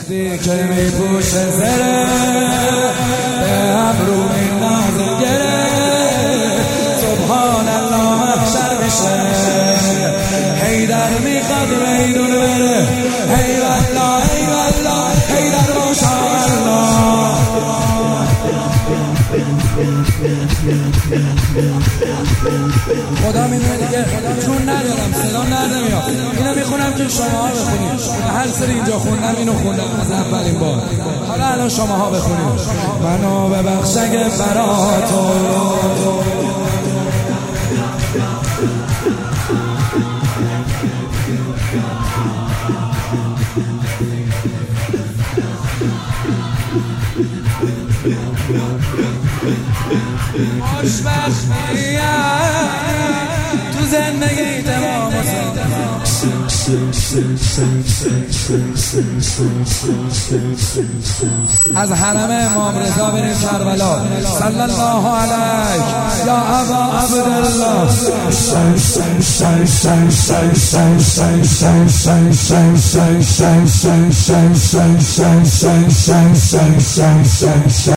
راستی که میپوشه زره به ابرو این نازل گره سبحان الله محشر بشه حیدر میخواد میدون بره ای والله ای والله حیدر ماشاءالله خدا میدونه دیگه چون ندارم صدا نمیاد اینو میخونم که شماها بخونید هر سری اینجا خوندم اینو خوندم از اولین بار حالا الان شماها بخونید منو ببخش اگه براتو خوشبختیم تو زندگی تمام از حرم امام رضا بریم کربلا صلی الله علیک یا ابا عبدالله